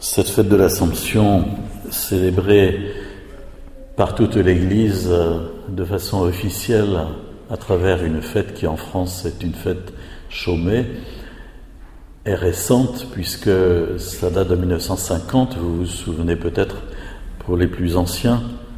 Cette fête de l'Assomption, célébrée par toute l'Église de façon officielle à travers une fête qui en France est une fête chômée, est récente puisque ça date de 1950, vous vous souvenez peut-être pour les plus anciens.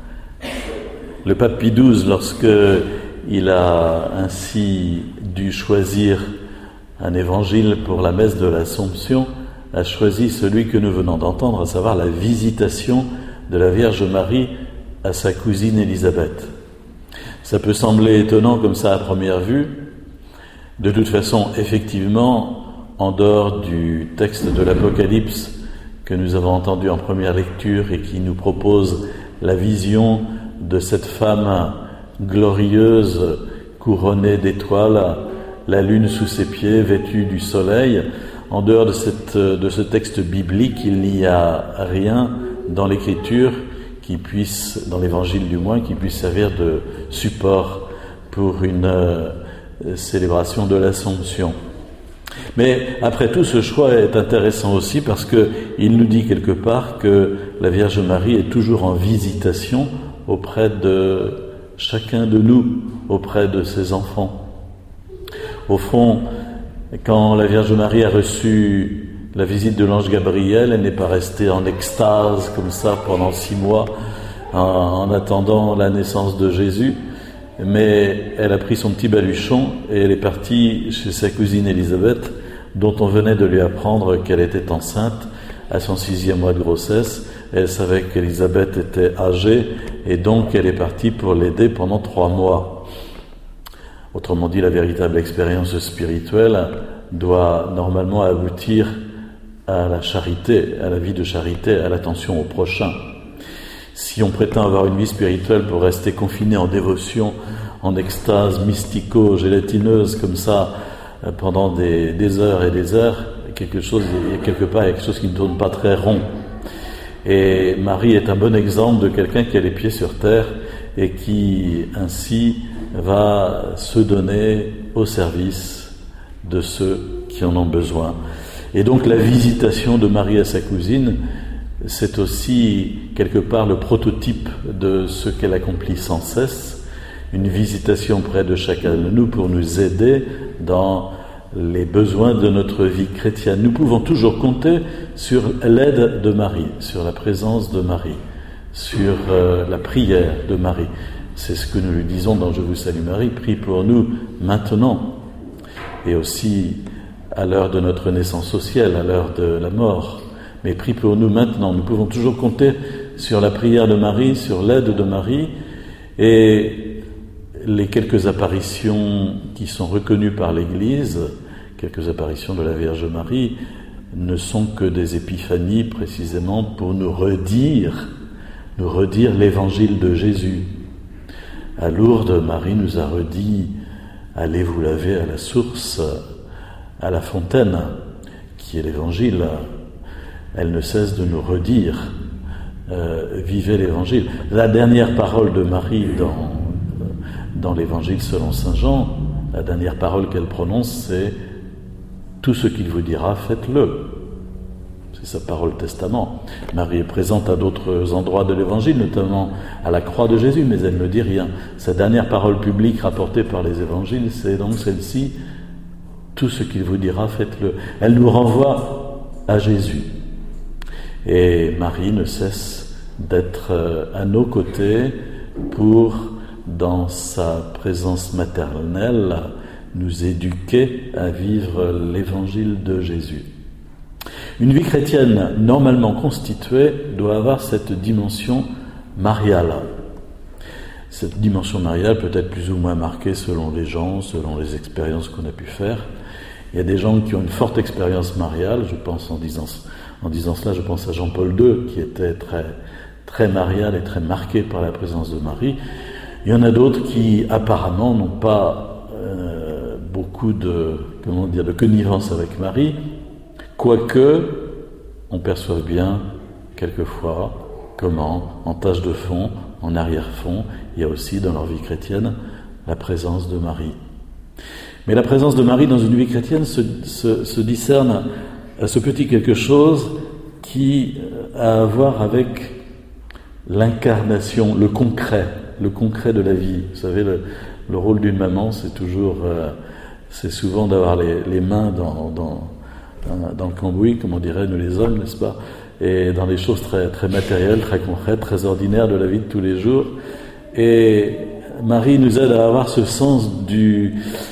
Le pape Pie XII, lorsque il a ainsi dû choisir un évangile pour la messe de l'Assomption, a choisi celui que nous venons d'entendre, à savoir la visitation de la Vierge Marie à sa cousine Élisabeth. Ça peut sembler étonnant comme ça à première vue. De toute façon, effectivement, en dehors du texte de l'Apocalypse que nous avons entendu en première lecture et qui nous propose la vision de cette femme glorieuse, couronnée d'étoiles, la lune sous ses pieds, vêtue du soleil, en dehors de ce texte biblique, il n'y a rien dans l'Écriture qui puisse, dans l'Évangile du moins, qui puisse servir de support pour une célébration de l'Assomption. Mais après tout, ce choix est intéressant aussi parce qu'il nous dit quelque part que la Vierge Marie est toujours en visitation auprès de chacun de nous, auprès de ses enfants. Au fond, quand la Vierge Marie a reçu la visite de l'ange Gabriel, elle n'est pas restée en extase comme ça pendant 6 mois en attendant la naissance de Jésus, mais elle a pris son petit baluchon et elle est partie chez sa cousine Élisabeth, dont on venait de lui apprendre qu'elle était enceinte à son 6e mois de grossesse. Elle savait qu'Élisabeth était âgée et donc elle est partie pour l'aider pendant 3 mois. Autrement dit, la véritable expérience spirituelle doit normalement aboutir à la charité, à la vie de charité, à l'attention au prochain. Si on prétend avoir une vie spirituelle pour rester confiné en dévotion, en extase mystico-gélatineuse comme ça, pendant des heures et des heures, quelque part, il y a quelque chose qui ne tourne pas très rond. Et Marie est un bon exemple de quelqu'un qui a les pieds sur terre et qui, ainsi, va se donner au service de ceux qui en ont besoin. Et donc la visitation de Marie à sa cousine, c'est aussi quelque part le prototype de ce qu'elle accomplit sans cesse, une visitation près de chacun de nous pour nous aider dans les besoins de notre vie chrétienne. Nous pouvons toujours compter sur l'aide de Marie, sur la présence de Marie, sur la prière de Marie. C'est ce que nous lui disons dans « Je vous salue Marie », prie pour nous maintenant, et aussi à l'heure de notre naissance au ciel, à l'heure de la mort, mais prie pour nous maintenant. Nous pouvons toujours compter sur la prière de Marie, sur l'aide de Marie, et les quelques apparitions qui sont reconnues par l'Église, quelques apparitions de la Vierge Marie, ne sont que des épiphanies précisément pour nous redire l'évangile de Jésus. À Lourdes, Marie nous a redit « Allez vous laver à la source, à la fontaine », qui est l'Évangile. Elle ne cesse de nous redire « Vivez l'Évangile ». La dernière parole de Marie dans l'Évangile selon saint Jean, la dernière parole qu'elle prononce, c'est « Tout ce qu'il vous dira, faites-le ». C'est sa parole testament. Marie est présente à d'autres endroits de l'Évangile, notamment à la croix de Jésus, mais elle ne dit rien. Sa dernière parole publique rapportée par les Évangiles, c'est donc celle-ci, « Tout ce qu'il vous dira, faites-le ». Elle nous renvoie à Jésus. Et Marie ne cesse d'être à nos côtés pour, dans sa présence maternelle, nous éduquer à vivre l'Évangile de Jésus. Une vie chrétienne normalement constituée doit avoir cette dimension mariale. Cette dimension mariale peut être plus ou moins marquée selon les gens, selon les expériences qu'on a pu faire. Il y a des gens qui ont une forte expérience mariale, je pense en disant cela, je pense à Jean-Paul II, qui était très, très marial et très marqué par la présence de Marie. Il y en a d'autres qui apparemment n'ont pas beaucoup de connivence avec Marie, quoique on perçoive bien quelquefois comment, en tâche de fond, en arrière-fond, il y a aussi dans leur vie chrétienne la présence de Marie. Mais la présence de Marie dans une vie chrétienne se discerne à ce petit quelque chose qui a à voir avec l'incarnation, le concret de la vie. Vous savez, le rôle d'une maman, c'est souvent d'avoir les mains dans le cambouis, comme on dirait nous les hommes, n'est-ce pas, et dans les choses très, très matérielles, très concrètes, très ordinaires de la vie de tous les jours. Et Marie nous aide à avoir ce sens de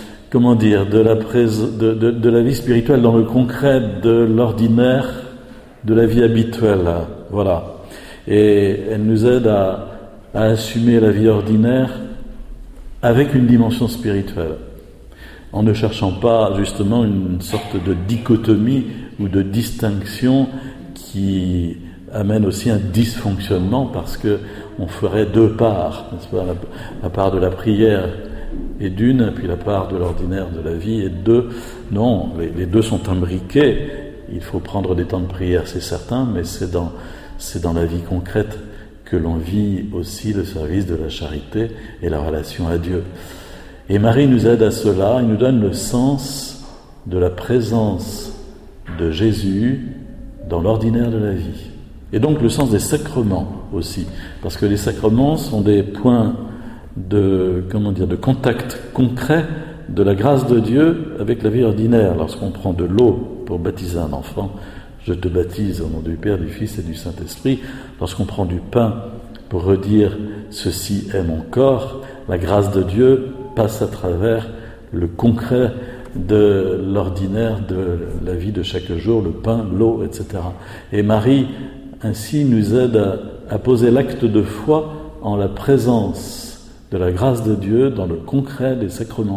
la vie spirituelle dans le concret de l'ordinaire, de la vie habituelle. Voilà. Et elle nous aide à assumer la vie ordinaire avec une dimension spirituelle, en ne cherchant pas justement une sorte de dichotomie ou de distinction qui amène aussi un dysfonctionnement, parce que on ferait deux parts, n'est-ce pas, la part de la prière est d'une, puis la part de l'ordinaire de la vie est de deux. Non, les deux sont imbriqués. Il faut prendre des temps de prière, c'est certain, mais c'est dans la vie concrète que l'on vit aussi le service de la charité et la relation à Dieu. Et Marie nous aide à cela, elle nous donne le sens de la présence de Jésus dans l'ordinaire de la vie. Et donc le sens des sacrements aussi, parce que les sacrements sont des points de contact concret de la grâce de Dieu avec la vie ordinaire. Lorsqu'on prend de l'eau pour baptiser un enfant, je te baptise au nom du Père, du Fils et du Saint-Esprit. Lorsqu'on prend du pain pour redire ceci est mon corps, la grâce de Dieu passe à travers le concret de l'ordinaire de la vie de chaque jour, le pain, l'eau, etc. Et Marie ainsi nous aide à poser l'acte de foi en la présence de la grâce de Dieu dans le concret des sacrements.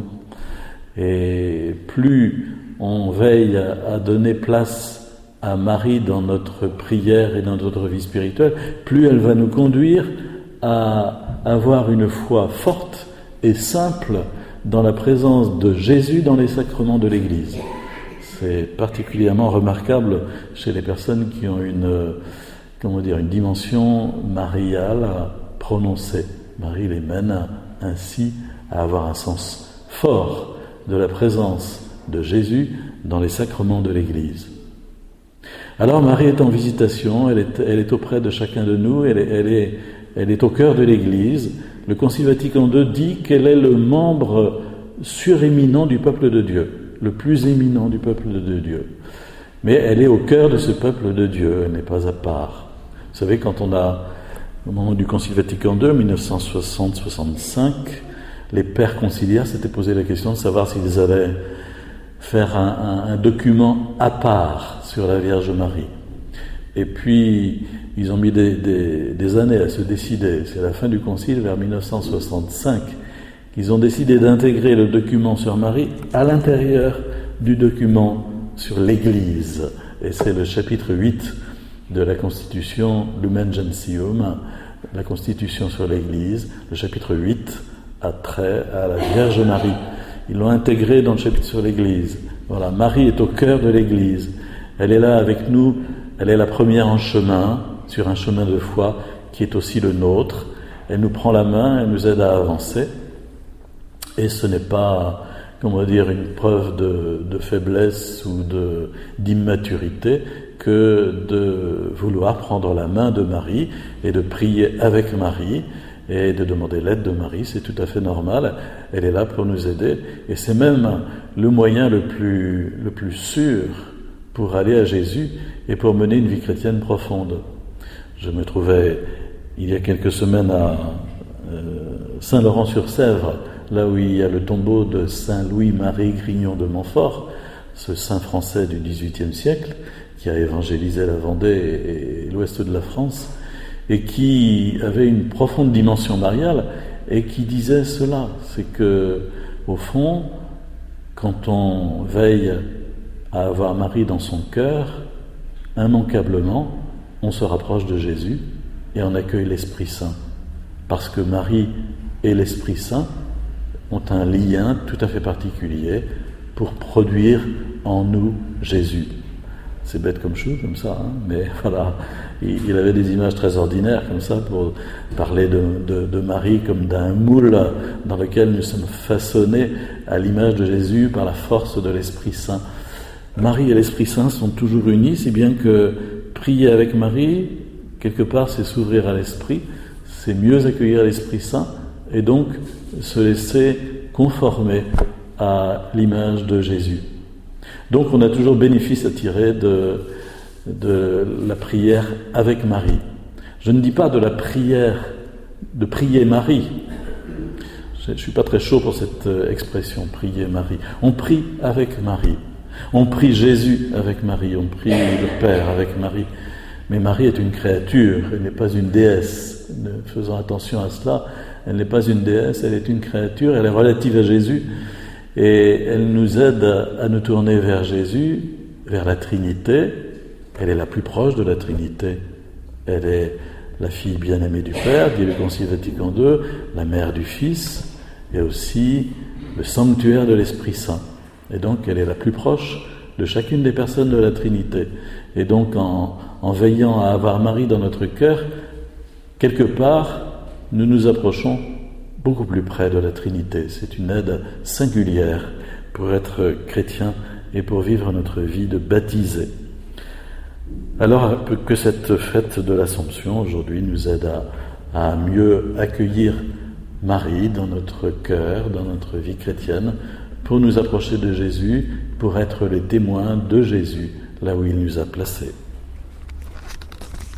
Et plus on veille à donner place à Marie dans notre prière et dans notre vie spirituelle, plus elle va nous conduire à avoir une foi forte et simple dans la présence de Jésus dans les sacrements de l'Église. C'est particulièrement remarquable chez les personnes qui ont une dimension mariale prononcée. Marie les mène ainsi à avoir un sens fort de la présence de Jésus dans les sacrements de l'Église. Alors Marie est en visitation, elle est auprès de chacun de nous, elle est au cœur de l'Église. Le Concile Vatican II dit qu'elle est le membre suréminent du peuple de Dieu, le plus éminent du peuple de Dieu. Mais elle est au cœur de ce peuple de Dieu, elle n'est pas à part. Vous savez, quand au moment du Concile Vatican II, 1960-65, les pères conciliaires s'étaient posé la question de savoir s'ils allaient faire un document à part sur la Vierge Marie. Et puis, ils ont mis des années à se décider. C'est à la fin du Concile, vers 1965, qu'ils ont décidé d'intégrer le document sur Marie à l'intérieur du document sur l'Église. Et c'est le chapitre 8 de la Constitution Lumen Gentium, la Constitution sur l'Église. Le chapitre 8 a trait à la Vierge Marie. Ils l'ont intégré dans le chapitre sur l'Église. Voilà, Marie est au cœur de l'Église. Elle est là avec nous, elle est la première en chemin, sur un chemin de foi qui est aussi le nôtre. Elle nous prend la main, elle nous aide à avancer. Et ce n'est pas, une preuve de faiblesse ou d'immaturité que de vouloir prendre la main de Marie et de prier avec Marie et de demander l'aide de Marie. C'est tout à fait normal. Elle est là pour nous aider. Et c'est même le moyen le plus sûr pour aller à Jésus et pour mener une vie chrétienne profonde. Je me trouvais il y a quelques semaines à Saint-Laurent-sur-Sèvre, là où il y a le tombeau de Saint Louis-Marie Grignon de Montfort, ce saint français du XVIIIe siècle, qui a évangélisé la Vendée et l'ouest de la France, et qui avait une profonde dimension mariale, et qui disait cela, c'est que, au fond, quand on veille à avoir Marie dans son cœur, immanquablement, on se rapproche de Jésus et on accueille l'Esprit Saint. Parce que Marie et l'Esprit Saint ont un lien tout à fait particulier pour produire en nous Jésus. C'est bête comme chou, comme ça, mais voilà, il avait des images très ordinaires comme ça pour parler de Marie comme d'un moule dans lequel nous sommes façonnés à l'image de Jésus par la force de l'Esprit Saint. Marie et l'Esprit Saint sont toujours unis, si bien que Prier avec Marie, quelque part, c'est s'ouvrir à l'Esprit, c'est mieux accueillir l'Esprit Saint et donc se laisser conformer à l'image de Jésus. Donc on a toujours bénéfice à tirer de la prière avec Marie. Je ne dis pas de la prière, de prier Marie. Je ne suis pas très chaud pour cette expression, prier Marie. On prie avec Marie. On prie Jésus avec Marie. On prie le Père avec Marie. Mais Marie est une créature, elle n'est pas une déesse. Faisons attention à cela. Elle n'est pas une déesse, elle est une créature, elle est relative à Jésus. Et elle nous aide à nous tourner vers Jésus, vers la Trinité. Elle est la plus proche de la Trinité. Elle est la fille bien-aimée du Père, dit le Concile Vatican II, la mère du Fils, et aussi le sanctuaire de l'Esprit Saint. Et donc, elle est la plus proche de chacune des personnes de la Trinité. Et donc, en veillant à avoir Marie dans notre cœur, quelque part, nous nous approchons beaucoup plus près de la Trinité. C'est une aide singulière pour être chrétien et pour vivre notre vie de baptisé. Alors que cette fête de l'Assomption aujourd'hui nous aide à mieux accueillir Marie dans notre cœur, dans notre vie chrétienne, pour nous approcher de Jésus, pour être les témoins de Jésus là où il nous a placés.